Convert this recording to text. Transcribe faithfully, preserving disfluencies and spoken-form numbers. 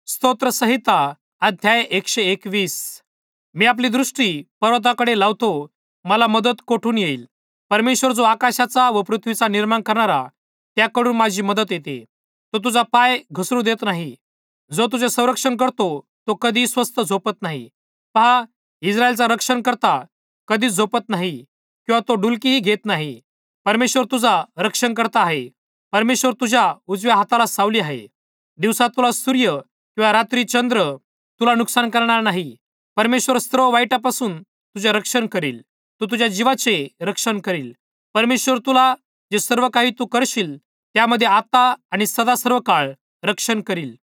स्तोत्र संहिता अध्याय एकशे एकवीस. मी आपली दृष्टी पर्वताकडे लावतो, मला मदत कोठून येईल? परमेश्वर जो आकाशाचा व पृथ्वीचा निर्माण करणारा, त्याकडून माझी मदत येते. तो तुझा पाय घसरू देत नाही. जो तुझे संरक्षण करतो तो कधी स्वस्त झोपत नाही. पहा, इस्रायलचा रक्षण करता कधीच झोपत नाही किंवा तो डुलकीही घेत नाही. परमेश्वर तुझा रक्षण करता आहे. परमेश्वर तुझ्या उजव्या हाताला सावली आहे. दिवसा तुला सूर्य किंवा रात्री चंद्र तुला नुकसान करणार नाही. परमेश्वर सर्व वाईटापासून तुझे रक्षण करील. तो तुझ्या जीवाचे रक्षण करील. परमेश्वर तुला जे सर्व काही तू करशील त्यामध्ये आता आणि सदा सर्व काळ रक्षण करील.